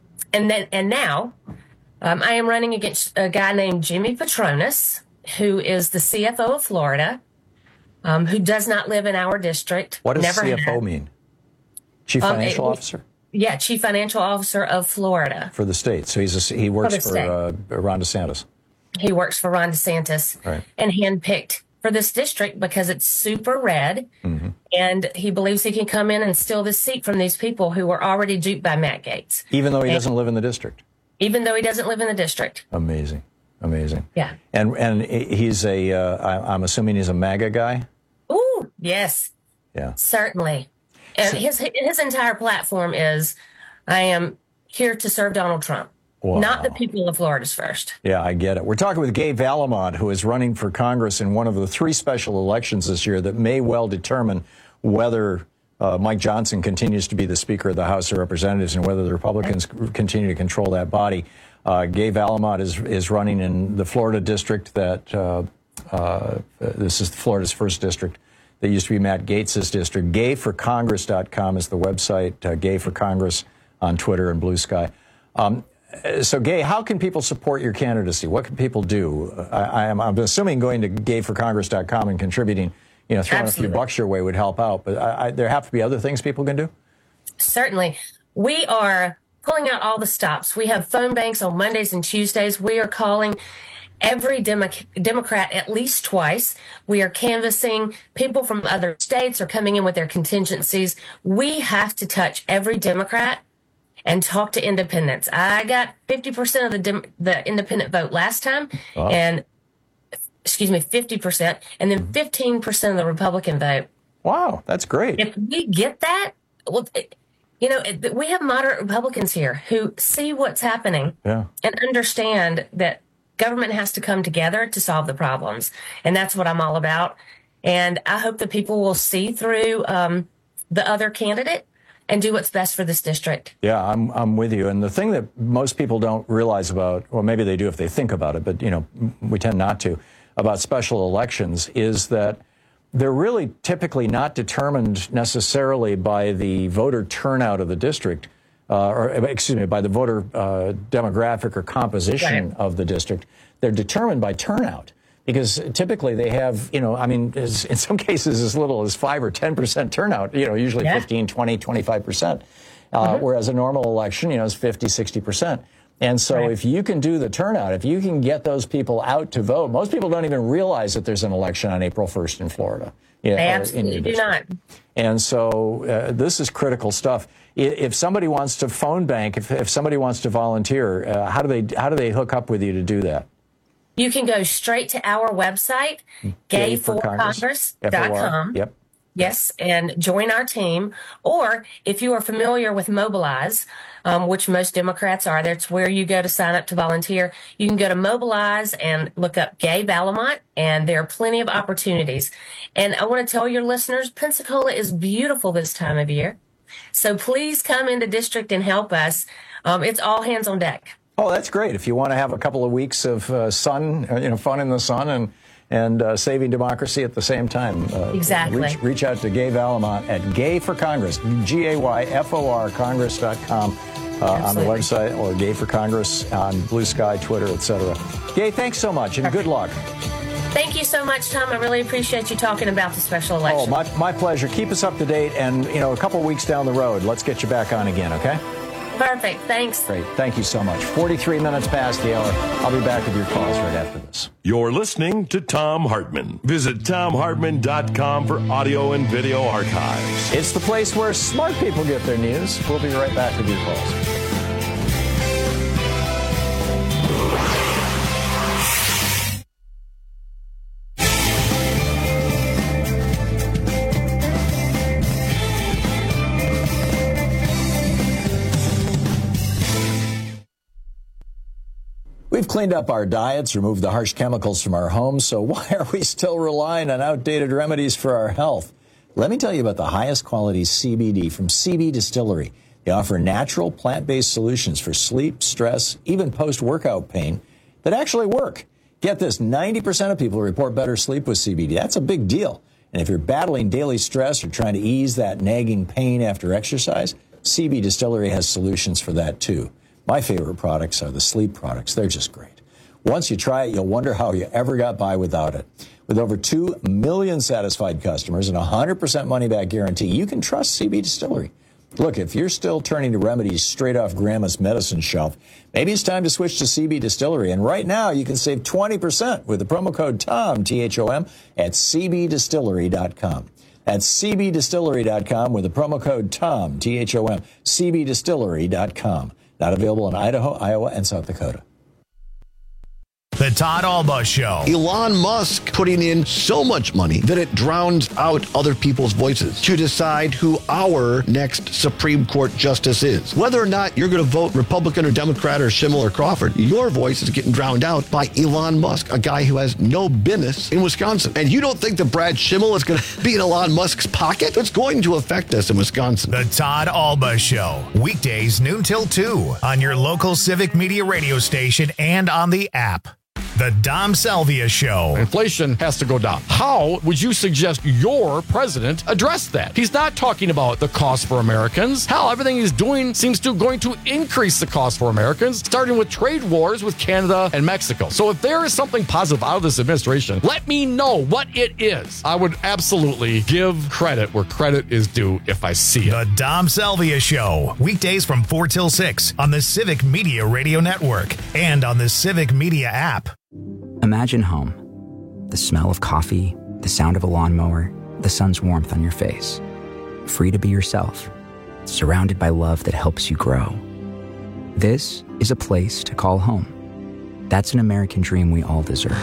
now I am running against a guy named Jimmy Patronis, who is the CFO of Florida, who does not live in our district. What does CFO mean? Chief Financial Officer? Yeah, Chief Financial Officer of Florida. For the state. So he works for Ron DeSantis. He works for Ron DeSantis, right, and handpicked for this district because it's super red, and he believes he can come in and steal this seat from these people who were already duped by Matt Gaetz. Even though he doesn't live in the district? Even though he doesn't live in the district. Amazing. Yeah. And he's I'm assuming he's a MAGA guy? Ooh, yes. Yeah. Certainly. And his entire platform is, I am here to serve Donald Trump. Wow. Not the people of Florida's first. Yeah, I get it. We're talking with Gay Vallimont, who is running for Congress in one of the 3 special elections this year that may well determine whether Mike Johnson continues to be the Speaker of the House of Representatives and whether the Republicans continue to control that body. Gay Vallimont is running in the Florida district that this is Florida's 1st district. That used to be Matt Gaetz's district. GayForCongress.com is the website. Gay for Congress on Twitter and Blue Sky. So, Gay, how can people support your candidacy? What can people do? I'm assuming going to GayForCongress.com and contributing, throwing a few bucks your way would help out. But there have to be other things people can do? Certainly. We are pulling out all the stops. We have phone banks on Mondays and Tuesdays. We are calling every Democrat at least twice. We are canvassing. People from other states are coming in with their contingencies. We have to touch every Democrat and talk to independents. I got 50% of the independent vote last time, and 50%, and then 15% of the Republican vote. Wow, that's great. If we get that, well, we have moderate Republicans here who see what's happening and understand that government has to come together to solve the problems, and that's what I'm all about. And I hope that people will see through the other candidate and do what's best for this district. Yeah, I'm with you. And the thing that most people don't realize about, or maybe they do if they think about it, but we tend not to, about special elections is that they're really typically not determined necessarily by the voter turnout of the district, by the voter demographic or composition of the district. They're determined by turnout. Because typically they have, in some cases as little as 5 or 10% turnout, usually 15, 20, 25%, whereas a normal election, is 50, 60%. And so if you can do the turnout, if you can get those people out to vote, most people don't even realize that there's an election on April 1st in Florida. They absolutely do not. And so this is critical stuff. If somebody wants to phone bank, if somebody wants to volunteer, how do they hook up with you to do that? You can go straight to our website, gayforcongress.com. Yep. Yes, and join our team. Or if you are familiar with Mobilize, which most Democrats are, that's where you go to sign up to volunteer. You can go to Mobilize and look up Gay Vallimont, and there are plenty of opportunities. And I want to tell your listeners, Pensacola is beautiful this time of year. So please come into district and help us. It's all hands on deck. Oh, that's great. If you want to have a couple of weeks of fun in the sun and saving democracy at the same time. Exactly. Reach out to Gay Vallimont at Gay for Congress, GAYFOR Congress.com on the website, or Gay for Congress on Blue Sky, Twitter, etc. Gay, thanks so much and good luck. Thank you so much, Tom. I really appreciate you talking about the special election. Oh, my pleasure. Keep us up to date, and a couple of weeks down the road, let's get you back on again, okay? Perfect. Thanks. Great. Thank you so much. 43 minutes past the hour. I'll be back with your calls right after this. You're listening to Thom Hartmann. Visit ThomHartmann.com for audio and video archives. It's the place where smart people get their news. We'll be right back with your calls. We've cleaned up our diets, removed the harsh chemicals from our homes, so why are we still relying on outdated remedies for our health? Let me tell you about the highest quality CBD from CB Distillery. They offer natural plant-based solutions for sleep, stress, even post-workout pain that actually work. Get this, 90% of people report better sleep with CBD. That's a big deal. And if you're battling daily stress or trying to ease that nagging pain after exercise, CB Distillery has solutions for that too. My favorite products are the sleep products. They're just great. Once you try it, you'll wonder how you ever got by without it. With over 2 million satisfied customers and a 100% money-back guarantee, you can trust CB Distillery. Look, if you're still turning to remedies straight off Grandma's medicine shelf, maybe it's time to switch to CB Distillery. And right now, you can save 20% with the promo code TOM, T-H-O-M, at cbdistillery.com. That's cbdistillery.com with the promo code TOM, T-H-O-M, cbdistillery.com. Not available in Idaho, Iowa, and South Dakota. The Todd Alba Show. Elon Musk putting in so much money that it drowns out other people's voices to decide who our next Supreme Court justice is. Whether or not you're going to vote Republican or Democrat or Schimmel or Crawford, your voice is getting drowned out by Elon Musk, a guy who has no business in Wisconsin. And you don't think that Brad Schimmel is going to be in Elon Musk's pocket? It's going to affect us in Wisconsin. The Todd Alba Show. Weekdays noon till 2 on your local Civic Media radio station and on the app. The Dom Salvia Show. Inflation has to go down. How would you suggest your president address that? He's not talking about the cost for Americans. Hell, everything he's doing seems to going to increase the cost for Americans, starting with trade wars with Canada and Mexico. So if there is something positive out of this administration, let me know what it is. I would absolutely give credit where credit is due if I see it. The Dom Salvia Show. Weekdays from 4 till 6 on the Civic Media Radio Network and on the Civic Media app. Imagine home. The smell of coffee, the sound of a lawnmower, the sun's warmth on your face. Free to be yourself, surrounded by love that helps you grow. This is a place to call home. That's an American dream we all deserve.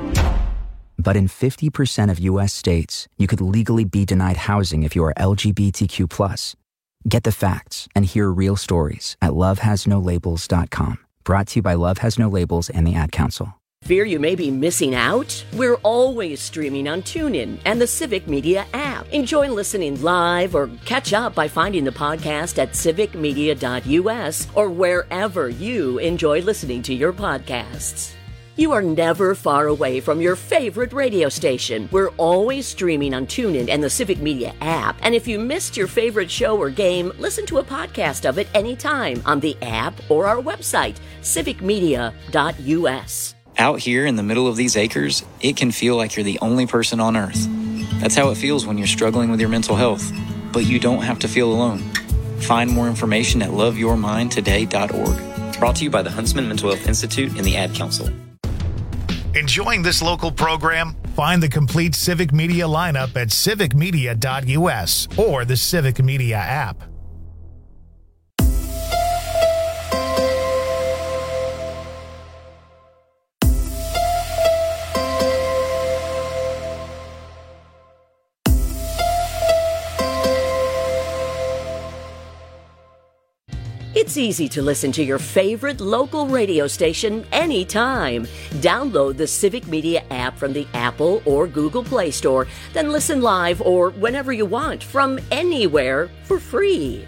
But in 50% of U.S. states, you could legally be denied housing if you are LGBTQ+. Get the facts and hear real stories at lovehasnolabels.com. Brought to you by Love Has No Labels and the Ad Council. Fear you may be missing out? We're always streaming on TuneIn and the Civic Media app. Enjoy listening live or catch up by finding the podcast at civicmedia.us or wherever you enjoy listening to your podcasts. You are never far away from your favorite radio station. We're always streaming on TuneIn and the Civic Media app. And if you missed your favorite show or game, listen to a podcast of it anytime on the app or our website, civicmedia.us. Out here in the middle of these acres, it can feel like you're the only person on Earth. That's how it feels when you're struggling with your mental health. But you don't have to feel alone. Find more information at loveyourmindtoday.org. Brought to you by the Huntsman Mental Health Institute and the Ad Council. Enjoying this local program? Find the complete Civic Media lineup at civicmedia.us or the Civic Media app. It's easy to listen to your favorite local radio station anytime. Download the Civic Media app from the Apple or Google Play Store, then listen live or whenever you want from anywhere for free.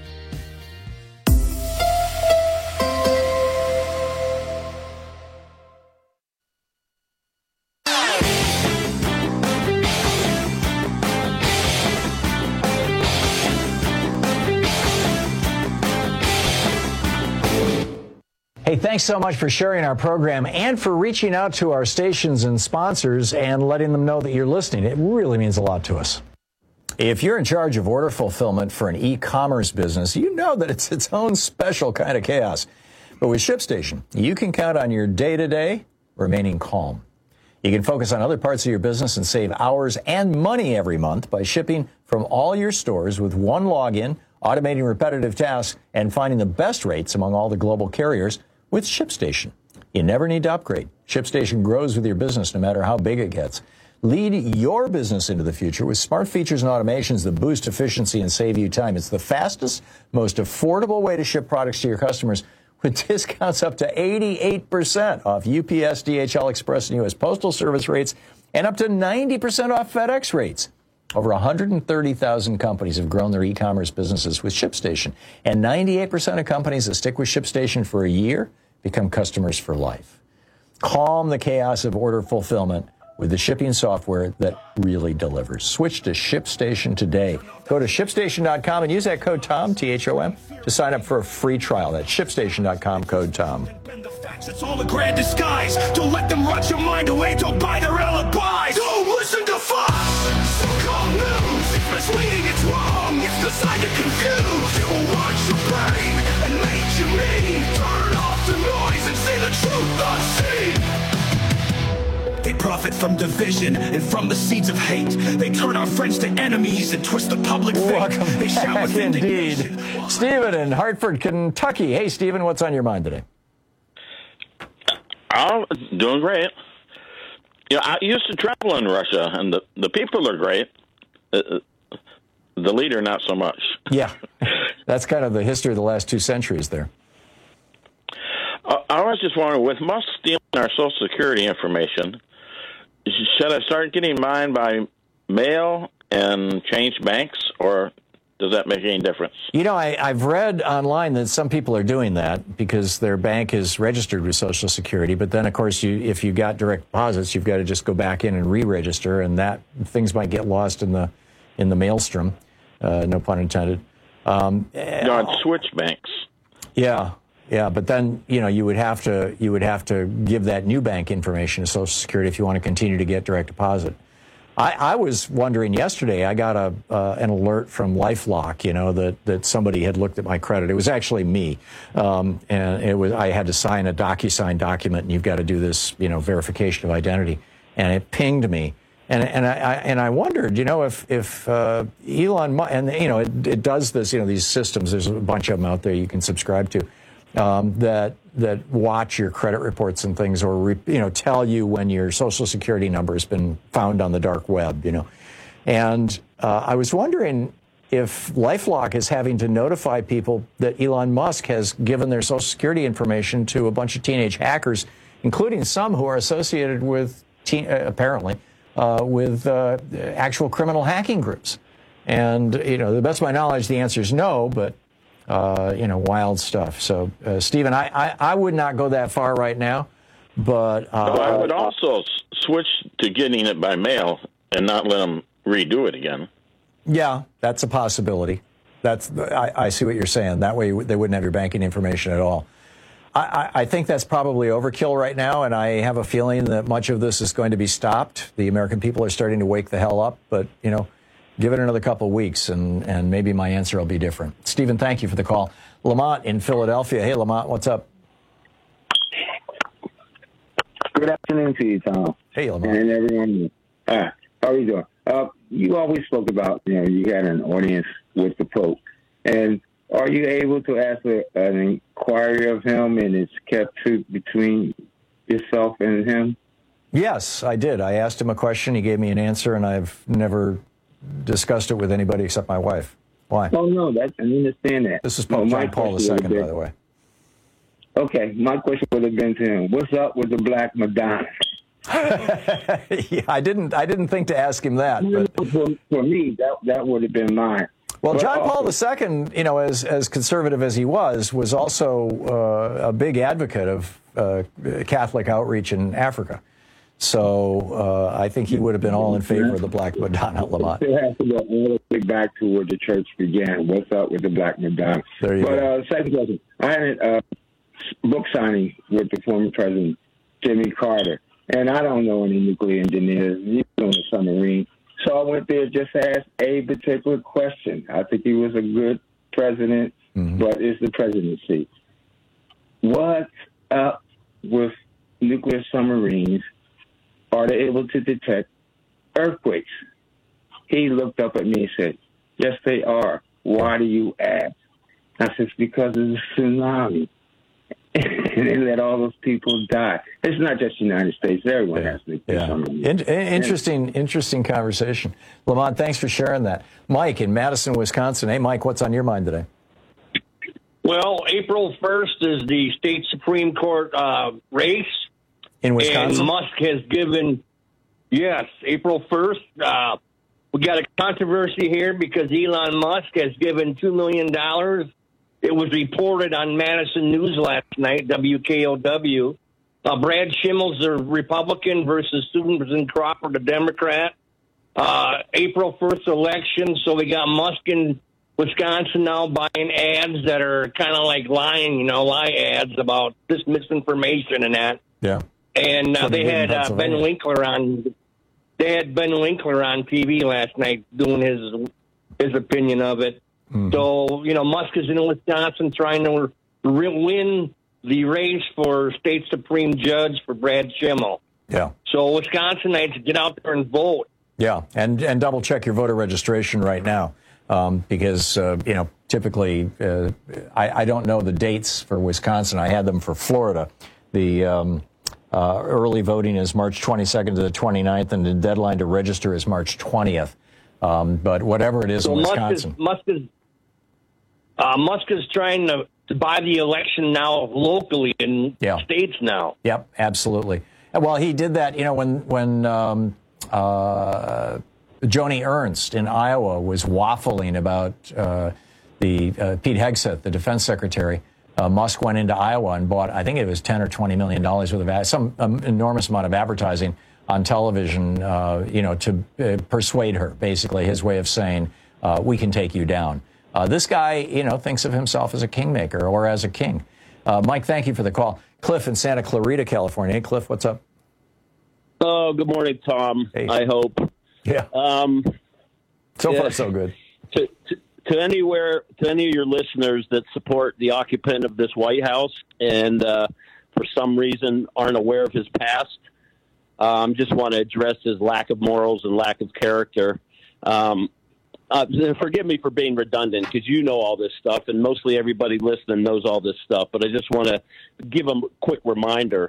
Hey, thanks so much for sharing our program and for reaching out to our stations and sponsors and letting them know that you're listening. It really means a lot to us. If you're in charge of order fulfillment for an e-commerce business, you know that it's its own special kind of chaos. But with ShipStation, you can count on your day-to-day remaining calm. You can focus on other parts of your business and save hours and money every month by shipping from all your stores with one login, automating repetitive tasks, and finding the best rates among all the global carriers with ShipStation. You never need to upgrade. ShipStation grows with your business no matter how big it gets. Lead your business into the future with smart features and automations that boost efficiency and save you time. It's the fastest, most affordable way to ship products to your customers with discounts up to 88% off UPS, DHL Express, and U.S. Postal Service rates and up to 90% off FedEx rates. Over 130,000 companies have grown their e-commerce businesses with ShipStation. And 98% of companies that stick with ShipStation for a year become customers for life. Calm the chaos of order fulfillment with the shipping software that really delivers. Switch to ShipStation today. Go to ShipStation.com and use that code TOM, T-H-O-M, to sign up for a free trial. That's ShipStation.com, code TOM. It's all a grand disguise. Don't let them rot your mind away. Don't buy their alibis. Don't listen to Fox. So-called news. It's misleading. It's wrong. It's designed to confuse. It will watch your brain and make you mean. Turn off the noise and say the truth unseen. They profit from division and from the seeds of hate. They turn our friends to enemies and twist the public fate. Welcome They shout back with indeed. indignation. Stephen in Hartford, Kentucky. Hey, Stephen, what's on your mind today? I'm doing great. You know, I used to travel in Russia, and the people are great. The leader, not so much. Yeah, that's kind of the history of the last 2 centuries there. I was just wondering, with Musk stealing our Social Security information, should I start getting mine by mail and change banks, or does that make any difference? You know, I've read online that some people are doing that because their bank is registered with Social Security. But then, of course, if you got direct deposits, you've got to just go back in and re-register, and that things might get lost in the maelstrom. No pun intended. No, I'd switch banks. Yeah. Yeah, but then, you know, you would have to give that new bank information to Social Security if you want to continue to get direct deposit. I was wondering yesterday, I got an alert from LifeLock, you know, that somebody had looked at my credit. It was actually me. And I had to sign a DocuSign document, and you've got to do this, you know, verification of identity. And it pinged me. And I wondered, you know, if Elon Musk, and, you know, it does this, you know, these systems, there's a bunch of them out there you can subscribe to. That watch your credit reports and things, or tell you when your Social Security number has been found on the dark web, you know. And I was wondering if LifeLock is having to notify people that Elon Musk has given their Social Security information to a bunch of teenage hackers, including some who are associated with apparently with actual criminal hacking groups. And you know, to the best of my knowledge, the answer is no, but. Wild stuff. So, Stephen, I would not go that far right now, but... I would also switch to getting it by mail and not let them redo it again. Yeah, that's a possibility. I see what you're saying. That way they wouldn't have your banking information at all. I think that's probably overkill right now, and I have a feeling that much of this is going to be stopped. The American people are starting to wake the hell up, but, you know, give it another couple of weeks, and maybe my answer will be different. Stephen, thank you for the call. Lamont in Philadelphia. Hey, Lamont, what's up? Good afternoon to you, Tom. Hey, Lamont. And everyone. How are you doing? You always spoke about, you know, you had an audience with the Pope. And are you able to ask an inquiry of him, and it's kept between yourself and him? Yes, I did. I asked him a question. He gave me an answer, and I've never discussed it with anybody except my wife. Why? Oh, no, I understand that. This is Pope John Paul II, by the way. Okay, my question would have been to him, what's up with the Black Madonna? Yeah, I didn't think to ask him that. But for me, that would have been mine. Well, John Paul II, you know, as conservative as he was also a big advocate of Catholic outreach in Africa. So I think he would have been all in favor of the Black Madonna, Lamont. It has to go all the way back to where the church began. What's up with the Black Madonna? There you go. Second question. I had a book signing with the former president, Jimmy Carter, and I don't know any nuclear engineers. He was on a submarine. So I went there just to ask a particular question. I think he was a good president, but it's the presidency. What's up with nuclear submarines? Are they able to detect earthquakes? He looked up at me and said, yes, they are. Why do you ask? I said, because of the tsunami. And they let all those people die. It's not just the United States. Everyone has nuclear submarines. Interesting conversation. Lamont, thanks for sharing that. Mike in Madison, Wisconsin. Hey, Mike, what's on your mind today? Well, April 1st is the state Supreme Court race. In Wisconsin? And Musk has given, yes, April 1st. We got a controversy here because Elon Musk has given $2 million. It was reported on Madison News last night, WKOW. Brad Schimmel's a Republican versus Susan Crawford, a Democrat. April 1st election, so we got Musk in Wisconsin now buying ads that are kind of like lying, lie ads about this misinformation and that. Yeah. And they had Ben Winkler on. They had Ben Winkler on TV last night doing his opinion of it. Mm-hmm. So Musk is in Wisconsin trying to win the race for state supreme judge for Brad Schimmel. Yeah. So Wisconsinites, get out there and vote. Yeah, and double check your voter registration right now because typically I don't know the dates for Wisconsin. I had them for Florida. The early voting is March 22nd to the 29th, and the deadline to register is March 20th. But whatever it is in Wisconsin. Musk is trying to buy the election now locally in states now. Yep, absolutely. Well, he did that, when Joni Ernst in Iowa was waffling about Pete Hegseth, the defense secretary. Musk went into Iowa and bought, I think it was $10 or $20 million worth of some enormous amount of advertising on television, to persuade her. Basically, his way of saying, we can take you down. This guy, thinks of himself as a kingmaker or as a king. Mike, thank you for the call. Cliff in Santa Clarita, California. Hey, Cliff, what's up? Oh, good morning, Tom. Hey. I hope. Yeah. So far, so good. To any of your listeners that support the occupant of this White House and for some reason aren't aware of his past, just want to address his lack of morals and lack of character. Forgive me for being redundant because you know all this stuff, and mostly everybody listening knows all this stuff. But I just want to give them a quick reminder.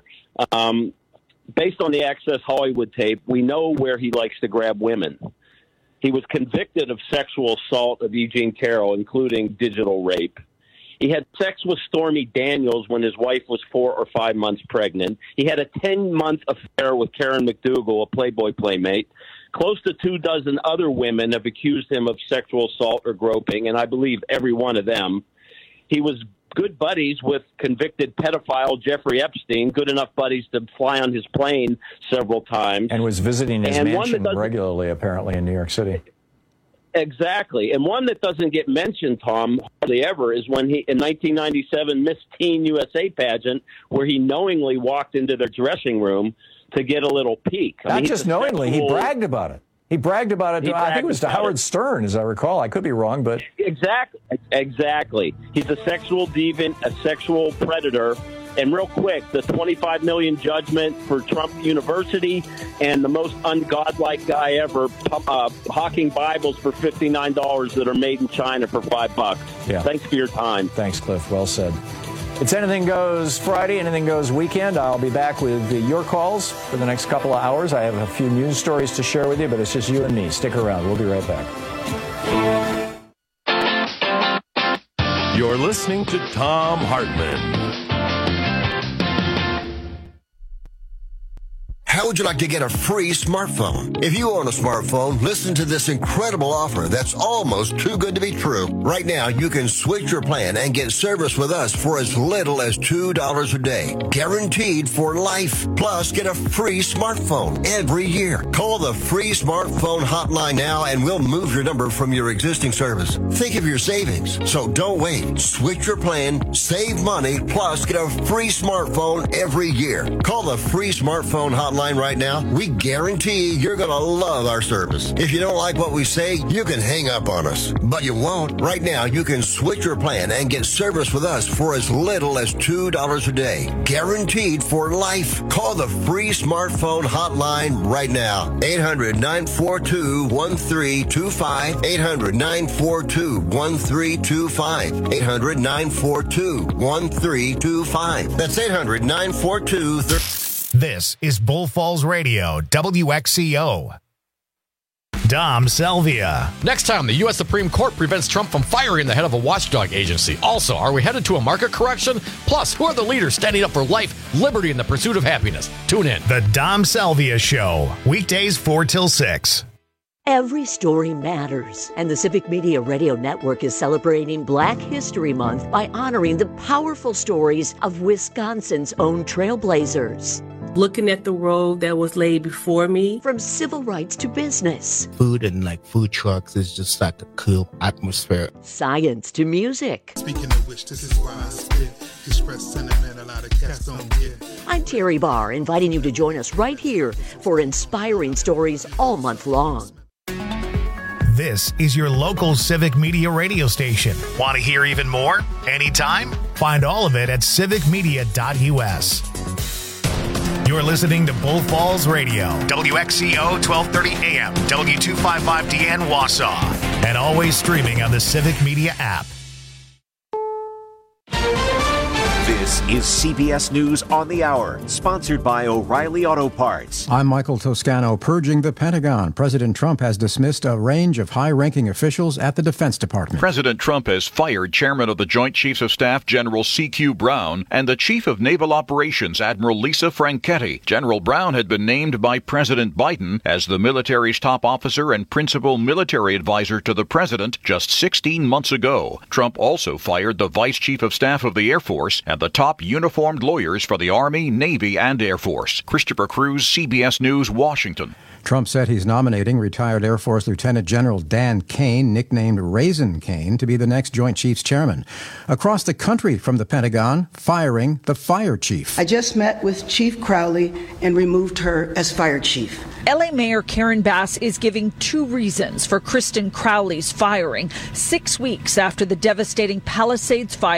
Based on the Access Hollywood tape, we know where he likes to grab women. He was convicted of sexual assault of Eugene Carroll, including digital rape. He had sex with Stormy Daniels when his wife was 4 or 5 months pregnant. He had a 10-month affair with Karen McDougal, a Playboy playmate. Close to 24 other women have accused him of sexual assault or groping, and I believe every one of them. He was good buddies with convicted pedophile Jeffrey Epstein, good enough buddies to fly on his plane several times. And was visiting his mansion regularly, apparently, in New York City. Exactly. And one that doesn't get mentioned, Tom, hardly ever, is when he, in 1997, Miss Teen USA pageant, where he knowingly walked into their dressing room to get a little peek. Not just knowingly, he bragged about it. He bragged about it, I think it was to Howard Stern, as I recall. I could be wrong, but... Exactly. He's a sexual deviant, a sexual predator. And real quick, the $25 million judgment for Trump University and the most ungodlike guy ever, hawking Bibles for $59 that are made in China for $5. Yeah. Thanks for your time. Thanks, Cliff. Well said. It's Anything Goes Friday, Anything Goes weekend. I'll be back with your calls for the next couple of hours. I have a few news stories to share with you, but it's just you and me. Stick around. We'll be right back. You're listening to Tom Hartman. How would you like to get a free smartphone? If you own a smartphone, listen to this incredible offer that's almost too good to be true. Right now, you can switch your plan and get service with us for as little as $2 a day. Guaranteed for life. Plus, get a free smartphone every year. Call the free smartphone hotline now and we'll move your number from your existing service. Think of your savings. So don't wait. Switch your plan, save money, plus get a free smartphone every year. Call the free smartphone hotline right now. We guarantee you're going to love our service. If you don't like what we say, you can hang up on us. But you won't. Right now, you can switch your plan and get service with us for as little as $2 a day. Guaranteed for life. Call the free smartphone hotline right now. 800-942-1325. 800-942-1325. 800-942-1325. That's 800-942-1325. This is Bull Falls Radio, WXCO. Dom Salvia. Next time, the U.S. Supreme Court prevents Trump from firing the head of a watchdog agency. Also, are we headed to a market correction? Plus, who are the leaders standing up for life, liberty, and the pursuit of happiness? Tune in. The Dom Salvia Show, weekdays 4 till 6. Every story matters, and the Civic Media Radio Network is celebrating Black History Month by honoring the powerful stories of Wisconsin's own trailblazers. Looking at the road that was laid before me. From civil rights to business. Food and food trucks is just like a cool atmosphere. Science to music. Speaking of which, this is why I spit. Express sentiment a lot of cats don't get. I'm Terry Barr, inviting you to join us right here for inspiring stories all month long. This is your local Civic Media radio station. Want to hear even more? Anytime? Find all of it at civicmedia.us. You're listening to Bull Falls Radio, WXCO 1230 AM, W255DN Wausau, and always streaming on the Civic Media app. This is CBS News on the Hour, sponsored by O'Reilly Auto Parts. I'm Michael Toscano. Purging the Pentagon. President Trump has dismissed a range of high-ranking officials at the Defense Department. President Trump has fired Chairman of the Joint Chiefs of Staff General C.Q. Brown and the Chief of Naval Operations Admiral Lisa Franchetti. General Brown had been named by President Biden as the military's top officer and principal military advisor to the president just 16 months ago. Trump also fired the Vice Chief of Staff of the Air Force and the top uniformed lawyers for the Army, Navy, and Air Force. Christopher Cruz, CBS News, Washington. Trump said he's nominating retired Air Force Lieutenant General Dan Kane, nicknamed Raisin Kane, to be the next Joint Chiefs Chairman. Across the country from the Pentagon, firing the fire chief. I just met with Chief Crowley and removed her as fire chief. LA Mayor Karen Bass is giving two reasons for Kristen Crowley's firing 6 weeks after the devastating Palisades fire